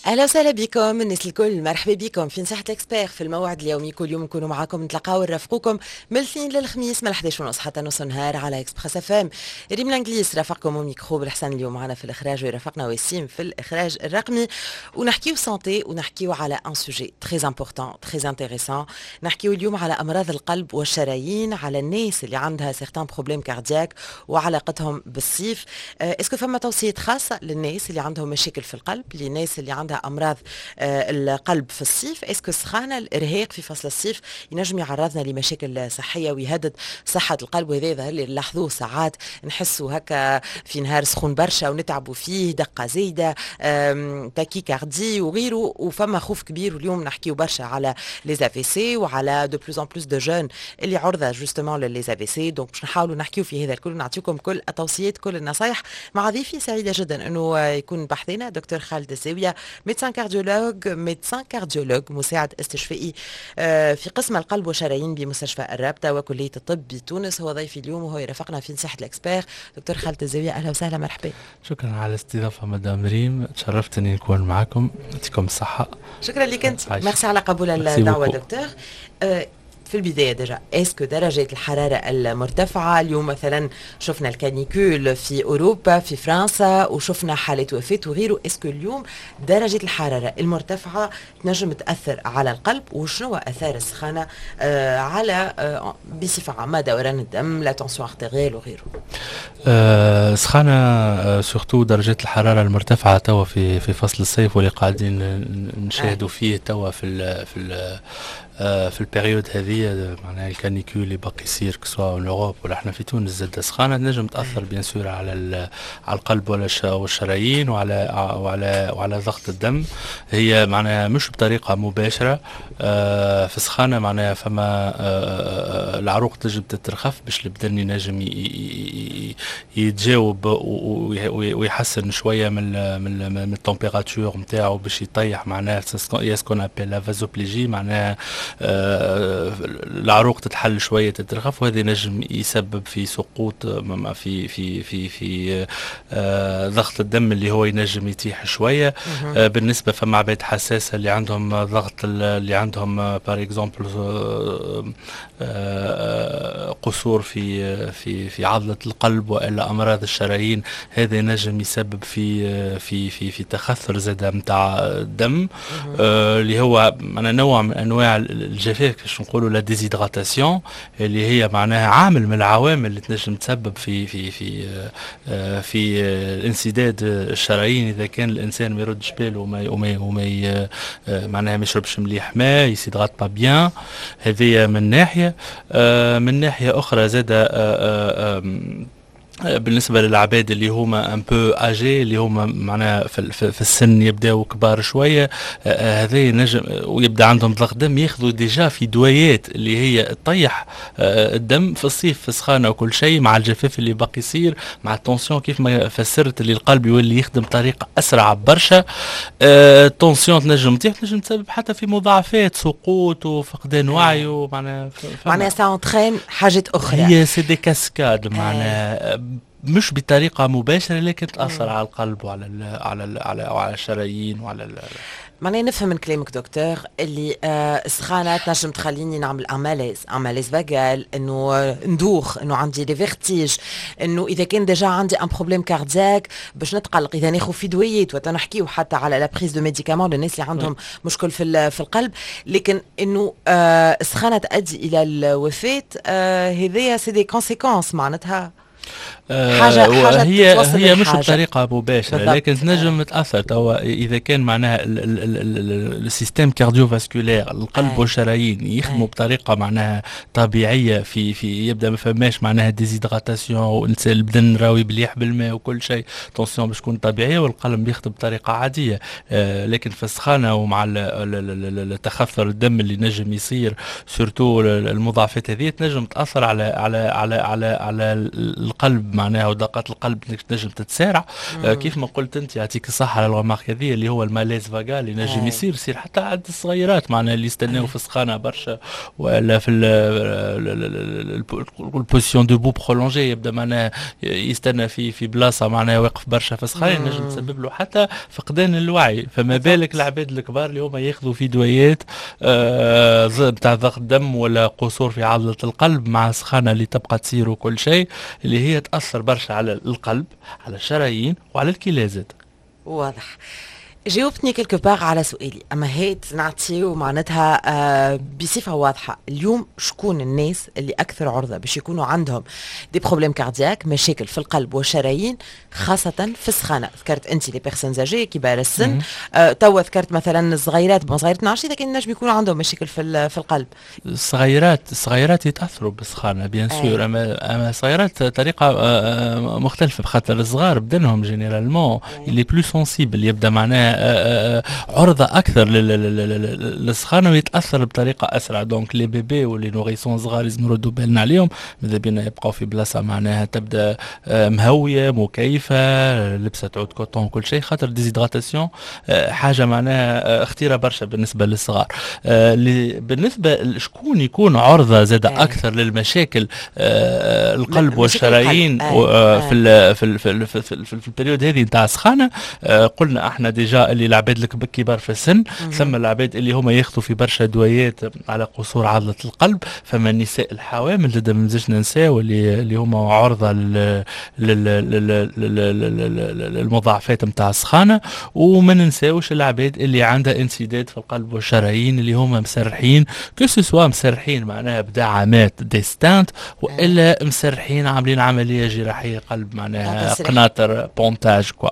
اهلا وسهلا بكم الناس الكل، مرحبا بكم في نصيحة الاكسبير في الموعد اليومي. كل يوم نكونوا معاكم نتلاقاو ونرافقوكم من الاثنين للخميس من 11 ونص حتى نص النهار على اكسبريس اف ام. ريم الانجليز رافقكم وميكرو بالحسن اليوم معنا في الاخراج، ويرافقنا وسيم في الاخراج الرقمي. ونحكيو سانتي ونحكيو على ان سوجي تري امبورطون تري انتريسون. نحكيو اليوم على امراض القلب والشرايين، على الناس اللي عندها سيغتان بروبليم كاردياك وعلاقتهم بالصيف. اسكو فما توصيات خاصة للناس اللي عندهم مشاكل في القلب، للناس اللي عندها امراض القلب في الصيف؟ اسكو السخانه الارهاق في فصل الصيف ينجم يعرضنا لمشاكل صحيه ويهدد صحه القلب؟ وهذا يظهر لي نلاحظوه ساعات، نحسوا هكا في نهار سخون برشا ونتعبوا فيه، دقه زايده، تاكي كاردي وغيره، وفما خوف كبير. واليوم نحكيو برشا على لي افي سي وعلى دو بلوز ان بلوس دو جون اللي عرضه جوستومون للي افي سي. دونك باش نحاولوا نحكيو في هذا الكل، نعطيكم كل التوصيات كل النصائح مع ضيفي. سعيده جدا انه يكون بحثنا دكتور خالد الزاويه، ميدسان كارديولوج مساعد استشفائي في قسم القلب والشرايين بمستشفى الرابطة وكلية الطب بتونس. هو ضيفي اليوم وهو يرافقنا في نصيحة الاكسبير. دكتور خالد الزاوية، اهلا وسهلا، مرحبا. شكرا على الاستضافة مدام ريم، تشرفت اني نكون معكم، يعطيكم الصحة. شكرا لك انت، ميرسي على قبول الدعوة دكتور. في البداية ديجا، اسكو درجة الحرارة المرتفعة اليوم، مثلا شفنا الكانيكول في أوروبا في فرنسا وشفنا حالة وفاة وغيره، اسكو اليوم درجة الحرارة المرتفعة تنجم تأثر على القلب؟ وشنو أثار السخانة على بصفة عامة دوران الدم، لا تنسيون ارتيريال وغيره؟ سخانة سورتو درجة الحرارة المرتفعة توا في فصل الصيف واللي قاعدين نشاهدوا فيه توا في البريود هذه، معناها الكانيكول اللي باقي يصير كسوا اوروب ولا احنا في تونس، زاد سخانه تنجم تاثر بيان سور على القلب والشرايين وعلى ضغط الدم. هي معناها مش بطريقه مباشره. في سخانه معناها فما العروق تنجم تترخف باش البدن ينجم يتجاوب ويحسن شويه من التمبيراتور نتاعو باش يطيح، معناها يسكن ابل لا فازوبليجي، معناها العروق تتحل شويه تترخف، وهذا نجم يسبب في سقوط في ضغط الدم اللي هو ينجم يتيح شويه. بالنسبه فما عباد حساسه اللي عندهم ضغط، اللي عندهم بار اكزومبل قصور في عضله القلب والا امراض الشرايين، هذا نجم يسبب في تخثر زاده نتاع الدم، اللي هو نوع من انواع الجفاف، كيفاش نقولوا لا ديزيدراتاسيون، اللي هي معناها عامل من العوامل اللي تنجم تسبب في انسداد الشرايين اذا كان الانسان ما يردش باله وما معناها ما يشربش مليح ماء، يسيدرات با بيان. هذه من ناحيه. من ناحيه اخرى زاد بالنسبه للعباد اللي هما ان بو اجي، اللي هما معناها في السن يبداو كبار شويه، هذا ينجم ويبدا عندهم ضغط دم، ياخذوا ديجا في دوايات اللي هي تطيح الدم في الصيف في السخانه وكل شيء، مع الجفاف اللي باقي يصير مع التونسيون. كيف ما فسرت اللي القلب يولي يخدم بطريقه اسرع برشا، التونسيون تنجم تسبب حتى في مضاعفات، سقوط وفقدان وعي، معناها سانترين حاجات اخرى. هي سي دي كاسكاد، معناها مش بطريقه مباشره لكن تاثر على القلب وعلى الشرايين معناها نفهم من كلامك دكتور اللي السخانه تنجم تخليني نعمل اماليز فاجال، انه ندوخ، انه عندي دي فيرتيج، انه اذا كان ديجا عندي ان بروبليم كاردياك باش نتقلق، اذا ناخذ في دويات وتنحكيو حتى على لا بريز دو ميديكامون للناس اللي عندهم مشكل في القلب، لكن انه السخانه تؤدي الى الوفاه، هذيا سي دي كونسيكونس معناتها. حاجة هي مش بطريقة مباشرة لكن تنجم تأثر. توا إذا كان معناها السيستم كارديوفاسكولير القلب والشرايين يخدموا بطريقة معناها طبيعية، في يبدأ ما فماش معناها ديزيدراتاسيون، البدن راوي مليح بالماء وكل شيء، تونسيون باش تكون طبيعية والقلب بيخدم بطريقة عادية. لكن في السخانة ومع التخثر الدم اللي نجم يصير، سورتو المضاعفات هذه تنجم تأثر على القلب معناها ودقات القلب تنجم تتسارع. كيف ما قلت انت يعطيك الصحه على الغماق هذه اللي هو الماليز فاغال ينجم يصير حتى عند الصغيرات معناها اللي يستناو في السخانه برشا ولا في البوزيسيون دوبو برولونجي يبدا معناها يستنى في بلاصه معناها واقف برشا في السخانه ينجم تسبب له حتى فقدان الوعي. فما بالك العباد الكبار اللي هما ياخذوا في دويات نتاع ضغط دم ولا قصور في عضله القلب مع السخانه اللي تبقى تصير وكل شيء اللي هي تاثر برشا على القلب على الشرايين وعلى الكلى. واضح. جاوبتني كلكو باغ على سؤالي، اما هيت نعطيو معناتها بصفه واضحه اليوم شكون الناس اللي اكثر عرضه باش يكونوا عندهم دي بروبليم كاردياك، مشاكل في القلب والشرايين خاصه في السخانه؟ ذكرت انت لي بيرسون زاجي كبار السن، توا ذكرت مثلا الصغيرات، صغيرات نعرفش اذا كان نجم يكونوا عندهم مشاكل في القلب. الصغيرات يتاثروا بالسخانه بيان سور، اما الصغيرات طريقه مختلفه بخاطر الصغار بدنهم جينيرالمون اللي بلو سونسيبل يبدا معناها عرضة أكثر للسخانة ويتأثر بطريقة أسرع. دونك لي بيبي واللي نوريسون صغار لازم نردوا بالنا عليهم، ماذا بينا يبقوا في بلاصة معناها تبدا مهوية مكيفة لبسة عود كوتون كل شيء، خاطر ديزيدراتاسيون حاجة معناها اختيرة برشا بالنسبة للصغار. بالنسبة لشكون يكون عرضة زاد أكثر للمشاكل القلب والشرايين في البريود هذه نتاع السخانة، قلنا احنا ديجا اللي العباد الكبار في السن، ثم العباد اللي هما ياخذوا في برشا دويات على قصور عضله القلب، فما النساء الحوامل زاد ما ننساش ننساو اللي هما عرضه للمضاعفات نتاع السخانه، وما ننساوش العباد اللي عندها انسداد في القلب والشرايين اللي هما مسرحين سواء مسرحين معناها بدعامات ديستانت والا مسرحين عاملين عمليه جراحيه قلب معناها قناطر بونتاج كوا.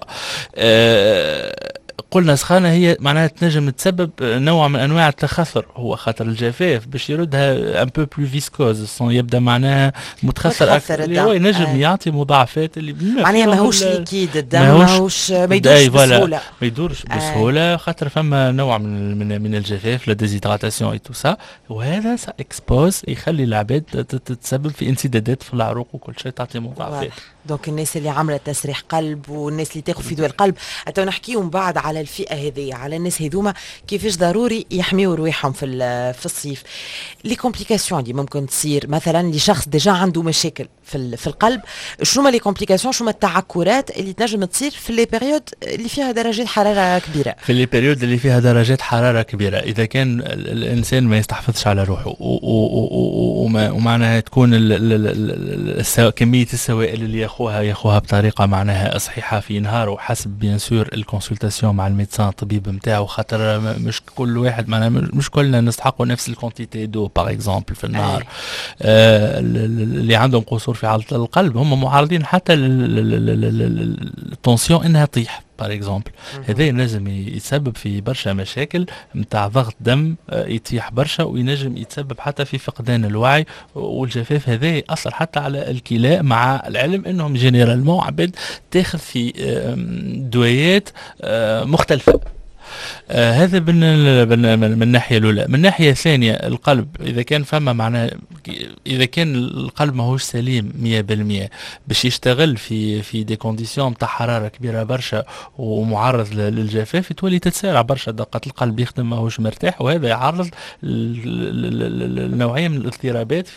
قلنا سخانة هي معناها تنجم تسبب نوع من انواع التخثر، هو خاطر الجفاف باش يردها ان بو بلو فيسكوز يبدا معناها متخثر اكثر، اللي هو ينجم يعطي مضاعفات اللي معناها ماهوش ليكيد الدم، ماهوش ما يدورش بسهوله، ما يدورش بسهوله خاطر فما نوع من الجفاف لا ديزيدراتاسيون اي تو سا، وهذا اكسبوز يخلي العباد تتسبب في انسدادات في العروق وكل شيء تعطي مضاعفات. دونك الناس اللي عملت تسريح قلب والناس اللي تاخذ في دواء القلب، حتى نحكيهم بعد على الفئه هذه، على الناس هذوما كيفاش ضروري يحميوا رواحهم في الصيف. لي كومبليكاسيون اللي ممكن تصير مثلا لشخص ديجا عنده مشاكل في القلب، شنو لي كومبليكاسيون، شنو التعكرات اللي تنجم تصير في لي بيريود اللي فيها درجات حراره كبيره؟ في لي بيريود اللي فيها درجات حراره كبيره، اذا كان الانسان ما يستحفظش على روحه ومعناها تكون كميه السوائل اللي ياخوها بطريقه معناها صحيحه في نهاره، حسب بيان سور الكونسلتاسيون مع الميدسان الطبيب نتاعو، خاطر مش كل واحد معناها مش كلنا نستحقوا نفس الكونتيتي دو باغ اكزومبل في النهار. اللي عندهم قصور في عضله القلب هم معرضين حتى التونسيون انها تطيح بار اكزومبل، هذا ينجم يتسبب في برشا مشاكل نتاع ضغط دم يطيح برشا، وينجم يتسبب حتى في فقدان الوعي، والجفاف هذا يأثر حتى على الكلى، مع العلم انهم جينيرالمون عباد تاخذ في دويات مختلفه. هذا من الناحيه الاولى. من الناحيه الثانيه القلب، اذا كان فما معناه اذا كان القلب ماهوش سليم 100% باش يشتغل في دي كونديسيون تاع حراره كبيره برشا ومعرض للجفاف، تولي تتسارع برشا دقات القلب، يخدم ماهوش مرتاح، وهذا يعرض النوعيه من الاضطرابات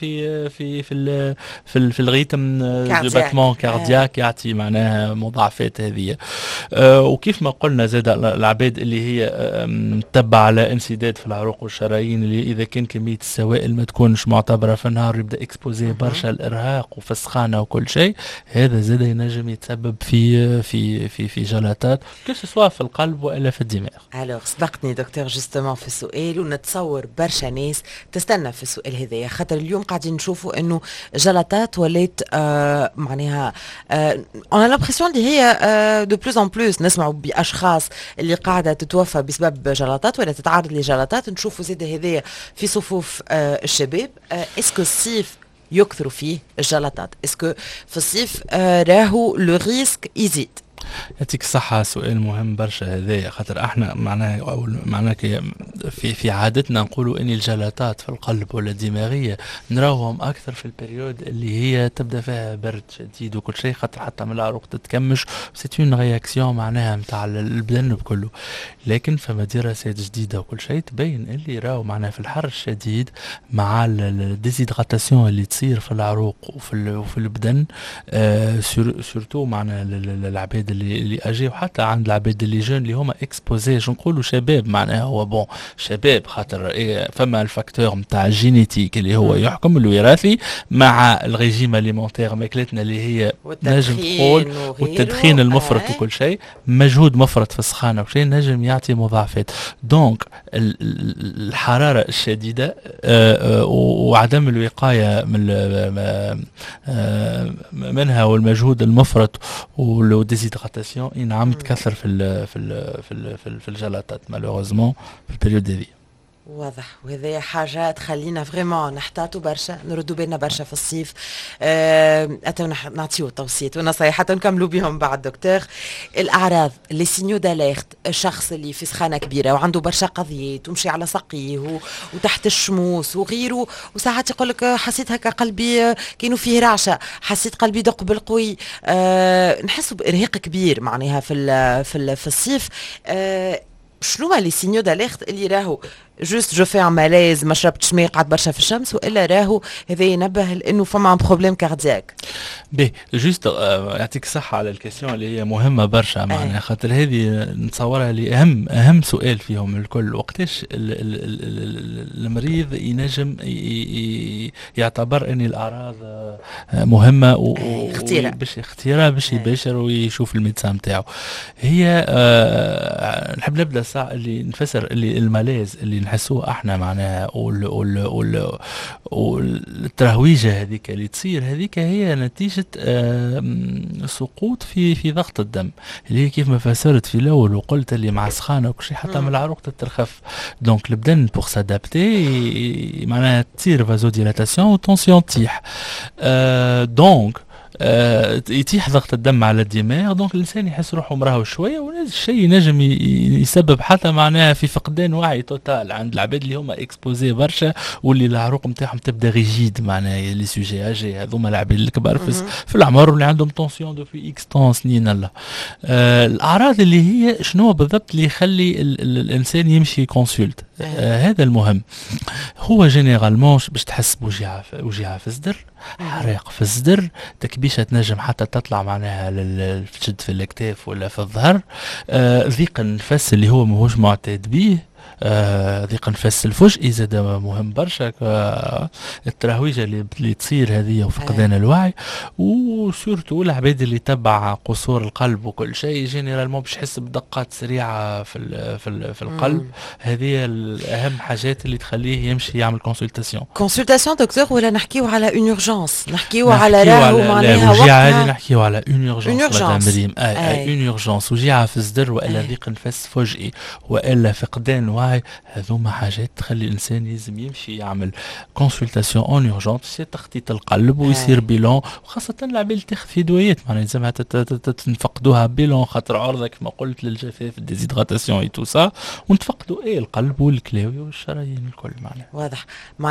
في الريتم دو باتمون كاردياك، يعطي معناها مضاعفات هذه. وكيف ما قلنا زاد العباد اللي هي متبع على انسداد في العروق والشرايين، اللي اذا كان كميه السوائل ما تكونش معتبره في النهار يبدا اكسبوزي برشا الارهاق وفي السخانه وكل شيء، هذا زاد ينجم يتسبب في جلطات سواء في القلب والا في الدماغ. الوغ سبقتني دكتور جوستومون في السؤال، ونتصور برشا ناس تستنى في السؤال هذايا، خاطر اليوم قاعدين نشوفوا انه جلطات ولات معناها اون لامبرسيون اللي هي دو بلوز ان بلوس نسمعوا باشخاص اللي قاعده تتوفى بسبب جلطات ولا تتعرض لجلطات، نشوفوا زاد هذايا في صفوف الشباب. اسكو الصيف يكثروا فيه الجلطات؟ اسكو في الصيف راهو لو ريسك يزيد؟ يعطيك الصحة، سؤال مهم برشا هذايا، خاطر احنا معناها في عادتنا نقولوا ان الجلطات في القلب ولا الدماغية نراوهم اكثر في البريود اللي هي تبدا فيها برد شديد وكل شيء، خاطر حتى من العروق تتكمش، سيت اون رياكسيون معناها نتاع البدن بكله. لكن فما دراسات جديدة وكل شيء تبين اللي راهو معناها في الحر الشديد مع الديزيدغاتاسيون اللي تصير في العروق وفي البدن، سورتو معناها العباد اللي اجي، وحتى عند العباد اللي جون اللي هما اكسبوزي، نقولوا شباب معناها، هو بون شباب خاطر فما الفاكتور نتاع الجينيتيك اللي هو يحكم الوراثي مع الريجيم اليمونتير، ماكلتنا اللي هي نجم تقول والتدخين المفرط وكل شيء، مجهود مفرط في السخانه وكل شيء نجم يعطي مضاعفات. دونك الحراره الشديده وعدم الوقايه منها والمجهود المفرط والديزيدغاتاسيون نعم تكثر في الجلطات مالوغوزمون في البريود هذه. واضح، وهذه حاجة تخلينا فريمون نحتاطوا برشا، نردوا بالنا برشا في الصيف. أتوا نعطيو توصيات ونصيحة نكملوا بهم بعد دكتور. الأعراض لي سينيو داليرت، الشخص اللي في سخانة كبيرة وعنده برشا قضيات ومشي على سقيه وتحت الشموس وغيره، وساعات يقول لك حسيت هكا قلبي كأنه فيه رعشة، حسيت قلبي دق بالقوي، نحسوا بإرهاق كبير معناها في الصيف. شنو لي سينيو داليرت اللي راهو جوست جو في ان ماليز، ما شربتش ماء، قعدت برشا في الشمس، والا راهو هذا ينبه لانه فما بروبليم كاردياك؟ باهي جوست يعطيك الصحة على الكيسيون اللي هي مهمة برشا معناها، خاطر هذه نتصورها اللي أهم سؤال فيهم الكل، وقتاش المريض ينجم يعتبر أن الأعراض مهمة باش يباشر ويشوف الميدسان نتاعو. هي نحب نبدا الساعة اللي نفسر اللي الملاذ اللي نحسوه احنا معناها والترهويجة هذيك اللي تصير، هذيك هي نتيجة سقوط في ضغط الدم، اللي هي كيف ما فسرت في الاول وقلت اللي مع سخانة وكل شيء حتى من العروق تترخف. دونك البدن بوغ سادابتي معناها تصير فازوديلاتاسيون وتونسيون تيح، دونك يتيح ضغط الدم على الدماغ، دونك الانسان يحس روحه مرهوش شويه، وهذا الشيء ينجم يسبب حتى معناها في فقدان وعي توتال عند العباد اللي هما اكسبوزي برشا، واللي العروق نتاعهم تبدا ريجيد معناها لي سوجي اجي، هذوما العباد الكبار في العمر واللي عندهم تونسيون دو في اكس طون سنين. الله الاعراض اللي هي شنو بالضبط اللي يخلي الانسان يمشي كونسولت، هذا المهم. هو جينيرالمون باش تحس بوجيعه في الصدر، حريق في الصدر، تكبيشة تنجم حتى تطلع معناها تشد في الاكتاف ولا في الظهر، ضيق النفس اللي هو ماهوش معتاد بيه، ضيق نفس الفجئي زاد مهم برشا، الترهويجه اللي تصير هذه وفقدان الوعي، وسورتو العباد اللي تبع قصور القلب وكل شيء جينيرالمون باش يحس بدقات سريعه في القلب. هذه الاهم حاجات اللي تخليه يمشي يعمل كونسلتاسيون دكتور، ولا نحكيو على اون اورجونس، نحكيو على راهو معناها وجيعه، نحكيو على اون اورجونس اون اورجونس، وجيعه في الصدر والا ضيق نفس فجئي والا فقدان وعي، هذوما حاجات تخلي الانسان لازم يمشي يعمل كونسلتاسيون اون اورجونس، يصير تخطيط القلب ويصير بيلون، وخاصه العباد اللي تاخذ في دويات معناها لازمها تنفقدوها بيلون، خاطر عرضه كما قلت للجفاف الديزيدغاتاسيون اي تو سا، ونتفقدوا القلب والكلاوي والشرايين الكل معناها. واضح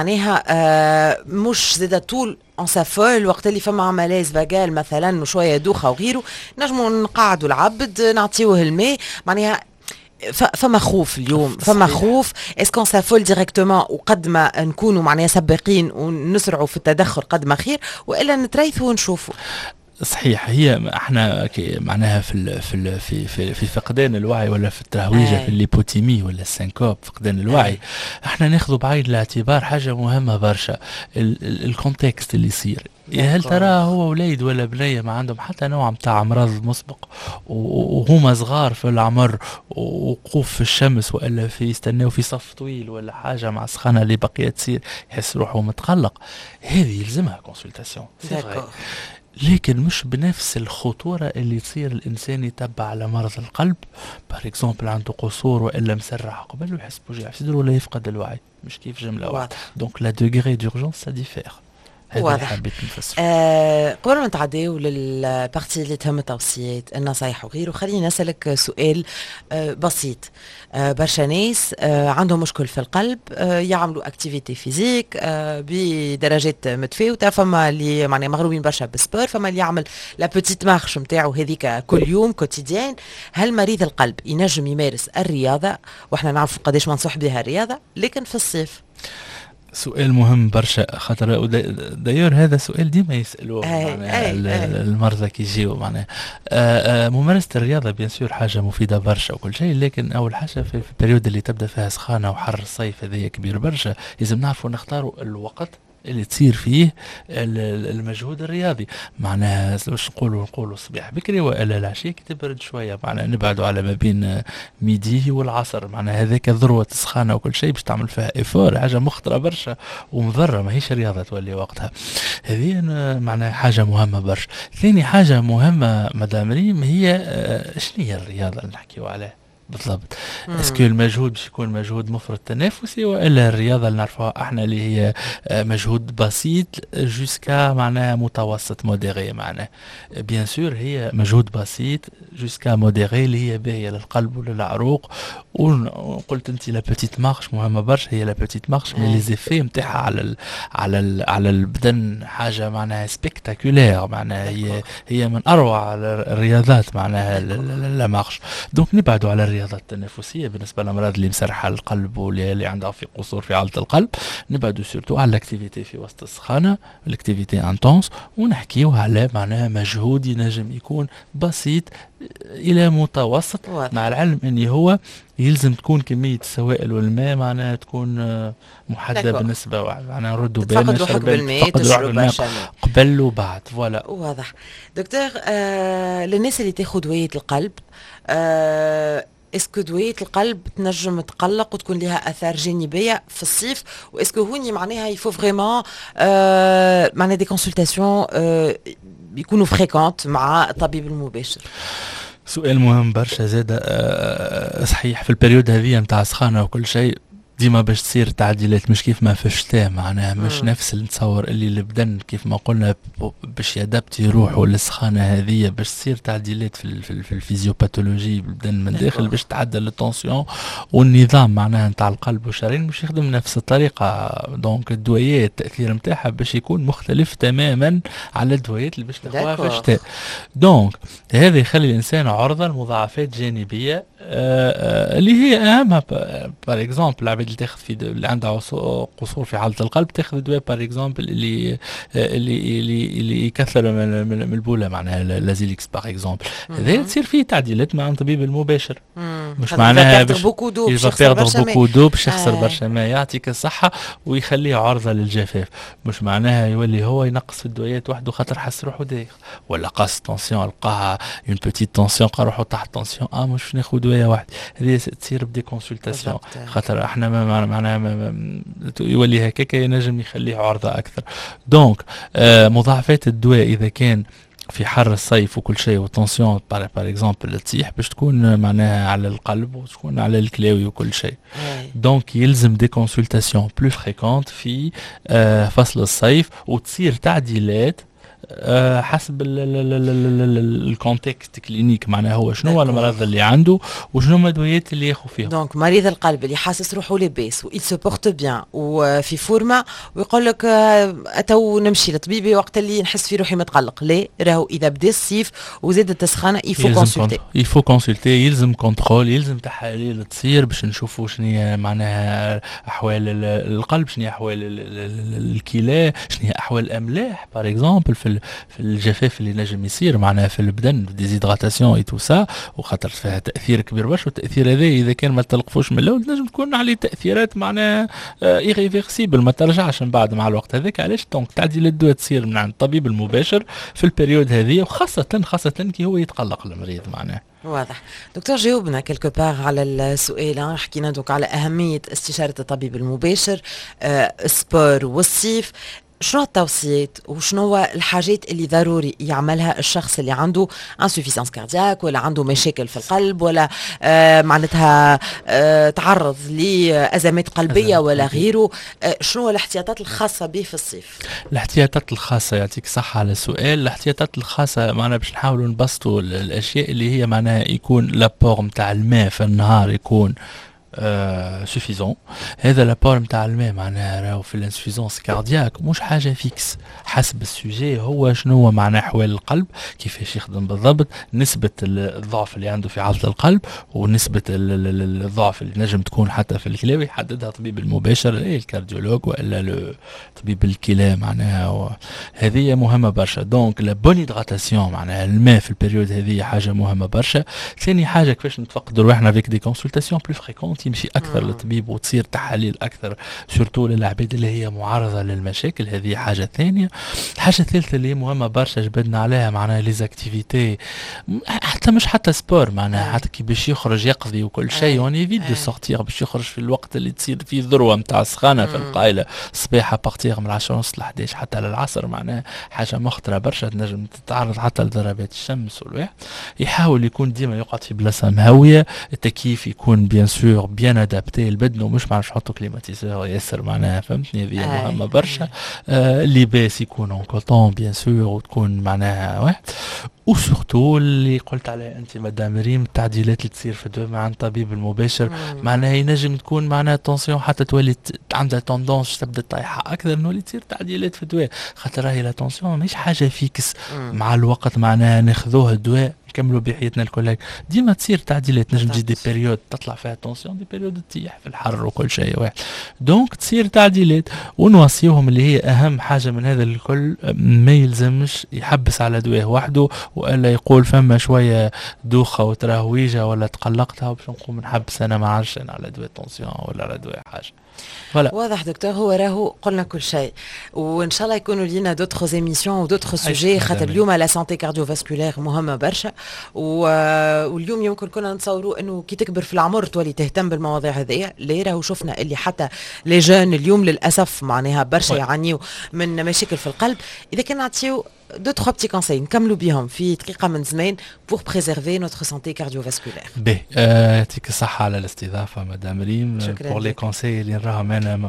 معناها مش زاد طول اون سافول وقت اللي فما ملاذ فاجال مثلا وشويه دوخه وغيره، نجموا نقعدوا العبد نعطيوه الماء معناها. فما خوف اليوم، فما خوف اسكون سافول ديريكتومون وقد ما نكونوا معناها سباقين ونسرعوا في التدخل قد ما خير، والا نتريثوا ونشوفوا. صحيح، هي احنا معناها في فقدان الوعي ولا في التهويجه في الليبوتيمي ولا السنكوب فقدان الوعي، احنا ناخذ بعين الاعتبار حاجه مهمه برشا، الكونتكست اللي يصير. هل ترى هو وليد ولا بنيه ما عندهم حتى نوع متاع مرض مسبق وهما صغار في العمر، وقوف في الشمس والا في يستناو في صف طويل ولا حاجه مع سخانه اللي بقيه تصير يحس روحه متقلق، هذه يلزمها كونسلتاسيون، لكن مش بنفس الخطورة اللي تصير الإنسان يتبع على مرض القلب، بار اكزومبل عنده قصور وإلا مسرح قبل ويحس بوجع في صدره ولا يفقد الوعي، مش كيف جملة واحدة. دونك لا دوغري دورجونس سا ديفير. هذا اللي واضح. حبيت نفسر. قبل ما نتعداو للبارتي اللي تهم التوصيات النصايح وغيره، خليني نسألك سؤال بسيط. برشا ناس عندهم مشكل في القلب، يعملوا اكتيفيتي فيزيك بدرجات متفاوته، فما اللي معناها مغرومين برشا بالسبور، فما اللي يعمل لا بوتيت مارش نتاعو هذيك كل يوم كوتيديان. هل مريض القلب ينجم يمارس الرياضه؟ واحنا نعرف قداش منصح بها الرياضه، لكن في الصيف. سؤال مهم برشا، خاطر دايور هذا سؤال ديما يسألوه معناها المرضى كي يجيو معناها. ممارسة الرياضة بيان سور حاجة مفيدة برشا وكل شيء، لكن أول حاجة في البريود اللي تبدأ فيها سخانة وحر الصيف هذا كبير برشا، لازم نعرفوا نختاروا الوقت اللي تصير فيه المجهود الرياضي. معناها واش نقولوا الصباح بكري والا العشيه كي تبرد شويه، معناها نبعدوا على ما بين ميدي والعصر، معناها هذاك ذروه السخانه وكل شيء باش تعمل فيها ايفور، حاجه مخطره برشا ومضره، ماهيش رياضه تولي وقتها. هذه معناها حاجه مهمه برشا. ثاني حاجه مهمه مدام ريم هي شنو هي الرياضه اللي نحكيو عليها بالضبط؟ اسكو المجهود باش يكون مجهود مفرط تنافسي، والا الرياضه اللي نعرفوها احنا اللي هي مجهود بسيط جوسكا معناها متوسط موديري؟ معناها بيان سور هي مجهود بسيط جوسكا موديري اللي هي باهيه للقلب وللعروق. وقلت انت لا بوتيت مارش مهمه برشا، هي لا بوتيت مارش مي لي زيفي نتاعها على البدن حاجه معناها سبيكتاكولير، معناها هي من اروع الرياضات معناها لا مارش. دونك نبعدوا على الرياضات التنافسيه بالنسبه للامراض اللي مسرحه القلب واللي عندها في قصور في عضله القلب. نبعدوا سورتو على الاكتيفيتي في وسط السخانه، الاكتيفيتي انتونس، ونحكيو على معناها مجهود ينجم يكون بسيط الى متوسط، مع العلم اني هو يلزم تكون كميه السوائل والماء معناها تكون محدده بالنسبه، معناها نردوا بالنا تفقد روحك بالماء، تشرب قبل وبعد. فوالا واضح. دكتور، للناس اللي تاخذ دواية القلب، اسكو دواية القلب تنجم تقلق وتكون لها اثار جانبيه في الصيف؟ واسكو هوني معناها يفو فريمون معناها دي كونسلتاسيون يكونوا فريكونت مع الطبيب المباشر؟ سؤال مهم برشا زاد. صحيح في البريود هذه نتاع سخانه وكل شيء ديما باش تصير تعديلات، مش كيف ما في الشتاء، معناها مش نفس نتصور اللي البدن كيف ما قلنا باش يدبت يروحوا للسخانه هذه، باش تصير تعديلات في الفيزيوباثولوجي بالبدن من داخل باش تعدل التونسيون والنظام معناها نتاع القلب والشرايين مش يخدم نفس الطريقه. دونك الدويات التاثير نتاعها باش يكون مختلف تماما على الدويات اللي باش تاخذها في الشتاء. دونك هذا يخلي الانسان عرضه لمضاعفات جانبيه اللي هي اهمها بار اكزومبل العباد اللي تاخذ اللي عندها قصور في حالة القلب تاخذ دواء بار اكزومبل اللي يكثر من البوله، معناها لازيليكس بار اكزومبل. هذا تصير فيه تعديلات مع الطبيب المباشر، مش معناها باش يبردر بوكو دو باش يخسر برشا ماء، يعطيك الصحه ويخليه عرضه للجفاف. مش معناها يولي هو ينقص في الدويات وحده خاطر حس روحه دايخ، ولا قاس تونسيون لقاها اون بوتيت تونسيون قا روحه تحت تونسيون مش ناخذ دواء واحد. هذه تصير بدي كونسلتاسيون، خاطر احنا معناها يولي هكاك ينجم يخليه عرضه اكثر. دونك مضاعفات الدواء اذا كان في حر الصيف وكل شيء والتنسيون بار اكزومبل تسيح باش تكون معناها على القلب وتكون على الكلاوي وكل شيء. دونك يلزم دي كونسلتاسيون بلو فريكونت في فصل الصيف، وتصير تعديلات حسب الكونتكست كلينيك، معناها هو شنو هو المرض اللي عنده وشنو هما الادويات اللي ياخذ فيهم. دونك مريض القلب اللي حاسس روحه لاباس و il se porte bien وفي فورما ويقول لك اتو نمشي لطبيبي وقت اللي نحس في روحي متقلق، لا راهو اذا بدا الصيف وزادت السخانه يفو كونسلتي، يلزم كونترول، يلزم تحاليل تصير باش نشوفوا شنو هي معناها احوال القلب، شنو هي احوال الكلى، شنو هي احوال الاملاح بار اكزومبل في الجفاف اللي نجم يصير معناها في البدن ديزيدراتاسيون اي تو سا، وخاطر فيها تاثير كبير برشا. والتاثير هذا اذا كان ما تلقفوش من الاول نجم تكون عليه تاثيرات معناها ايريفيرسيبل ما ترجعش من بعد مع الوقت هذاك. علاش؟ دونك تعديل الدواء تصير من عند الطبيب المباشر في البريود هذه، وخاصه كي هو يتقلق المريض معناه. واضح. دكتور جاوبنا كيلكو بار على السؤال، حكينا دوك على أهمية استشارة الطبيب المباشر، السبور والصيف. شنو التوصيات وشنو هو الحاجات اللي ضروري يعملها الشخص اللي عنده انسوفيسانس كاردياك ولا عنده مشاكل في القلب ولا معناتها تعرض لأزمات قلبية ولا غيره، شنو هو الاحتياطات الخاصة به في الصيف؟ الاحتياطات الخاصة، يعطيك صحة على السؤال. الاحتياطات الخاصة معنا باش نحاولوا نبسطوا الأشياء اللي هي معناها يكون لابور متاع الماء في النهار يكون سوفيزون. هذا لابور نتاع الماء معناها راهو في الانسوفيزونس كاردياك مش حاجه فيكس، حسب السوجي هو شنو هو معناه احوال القلب كيفاش يخدم بالضبط، نسبه الضعف اللي عنده في عضله القلب ونسبه الضعف اللي نجم تكون حتى في الكلى يحددها طبيب المباشر الكارديولوج والا طبيب الكلى معناها. هذه مهمه برشا. دونك لا بون هيدراتاسيون معناها الماء في البريود هذه حاجه مهمه برشا. ثاني حاجه كيفاش نتفقدوا روحنا فيك دي كونسلتاسيون بلو فريكونت، يمشي اكثر للطبيب وتصير تحاليل اكثر سورتو للعباد اللي هي معرضه للمشاكل. هذه حاجه ثانيه. الحاجه الثالثه اللي هي مهمه برشا جبدنا عليها معناها ليزاكتيفيتي، حتى مش حتى سبور معناها حتى كي باش يخرج يقضي وكل شيء اون ايفيت دو سورتير باش يخرج في الوقت اللي تصير فيه الذروه نتاع السخانه في القايله الصباح بارتيغ من 10 ونص ل 11 حتى للعصر معناها حاجه مخطره برشا تنجم تتعرض حتى لضربات الشمس والواحد يحاول يكون ديما يقعد في بلاصه مهويه، التكييف يكون بيان سور بيان ادابتي لبدنه مش معناش نحطوا كليماتيزور ياسر معناها فهمتني. هذه مهمه برشا. اللباس يكون اون كوتون بيان سور وتكون معناها وسورتو اللي قلت عليه انت مدام ريم التعديلات اللي تصير في الدواء مع الطبيب المباشر معناها ينجم تكون معناها تونسيون حتى تولي عندها توندونس تبدا طايحه اكثر انه اللي تصير تعديلات في الدواء خاطر راهي لا تونسيون ماهيش حاجه فيكس. مع الوقت معناها ناخذوه الدواء نكملوا بحياتنا الكل ديما تصير تعديلات نجم تجي دي بيريود تطلع فيها تونسيون دي بيريود تطيح في الحر وكل شيء واحد. دونك تصير تعديلات ونوصيوهم اللي هي اهم حاجه من هذا الكل ما يلزمش يحبس على دواء وحده والا يقول فما شويه دوخه وتراهويجه ولا تقلقتها باش نقوم نحبس انا ما عادش على دواء تونسيون ولا على دواء حاجه. Voilà. واضح دكتور، هو راهو قلنا كل شيء وان شاء الله يكونوا لينا دوتخ ايميسيون ودوتخ سوجي خاطر اليوم لا سانتي كارديوفاسكولير مهمه برشا واليوم يمكن كنا نتصوروا انه كي تكبر في العمر تولي تهتم بالمواضيع هذيا. لا راهو شفنا اللي حتى لي جون اليوم للاسف معناها برشا يعانيوا من مشاكل في القلب. اذا كان نعطيو deux trois petits conseils نكملوا بهم في دقيقه من زمان pour préserver notre santé cardiovasculaire. باهي يعطيك الصحه على الاستضافه مدام ريم. pour les conseils اللي نراهم انا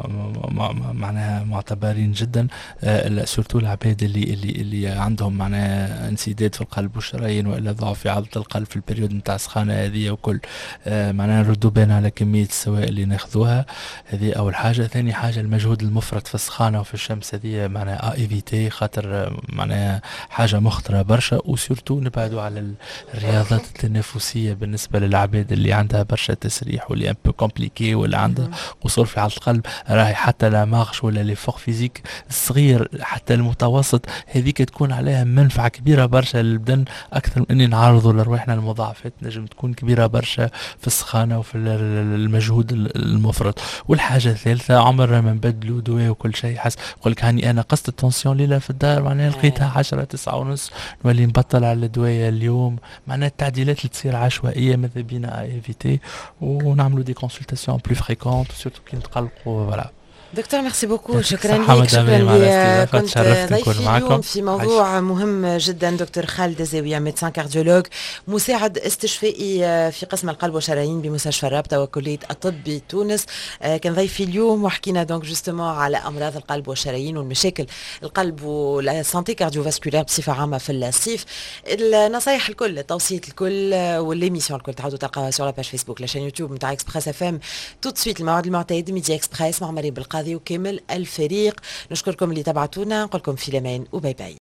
معناها معتبرين جدا سورتو العباد اللي عندهم معناها انسداد في القلب والشرايين والا ضعف في عضله القلب في البريود نتاع السخانه هذه وكل معناها نردوا بالنا على كميه السوائل اللي ناخذوها. هذه اول حاجه. ثاني حاجه المجهود المفرط في السخانه وفي الشمس هذه معناها ايفيتي خاطر معناها حاجه مخطره برشا. وسورتو نبعدوا على الرياضات التنافسيه بالنسبه للعباد اللي عندها برشا تسريح واللي ان بو كومبليكي ولا عندها قصور في عضله القلب. راهي حتى لا مارش ولا لي فور فيزيك الصغير حتى المتوسط هذيك تكون عليها منفعه كبيره برشا للبدن اكثر من اني نعرضوا لروحنا المضاعفات نجم تكون كبيره برشا في السخانه وفي المجهود المفرط. والحاجه الثالثه عمرنا ما نبدلوا دواء وكل شيء حسب يقول لك هاني انا قصت التونسيون ليله في الدار معناها لقيتها 10 9 ونص نولي نبطل على الدواء اليوم. معناها التعديلات اللي تصير عشوائيه ماذا بينا ايفيتي ونعملوا دي كونسلتاسيون بلو فريكونت سورتو كي نتقلقوا فوالا. دكتور ميرسي بوكو، شكرا لك. شكرا لك كنت ضيفي اليوم في موضوع مهم جدا. دكتور خالد الزاوية ميدسان كارديولوج مساعد استشفائي في قسم القلب والشرايين بمستشفى الرابطة وكلية الطب بتونس. كان ضيفي اليوم وحكينا دونك جوستومون على امراض القلب والشرايين والمشاكل القلب والسانتي كارديوفاسكولير بصفة عامة في الصيف. النصايح الكل التوصيات الكل والليميسيون الكل تعودوا تلقاوها سور لاباج فيسبوك لاشين يوتيوب نتاع اكسبريس اف ام. تو سويت الموعد المعتاد ميدي اكسبريس مع مريم بالقاضي وكامل الفريق. نشكركم اللي تابعتونا، نقول لكم في الامان وباي باي.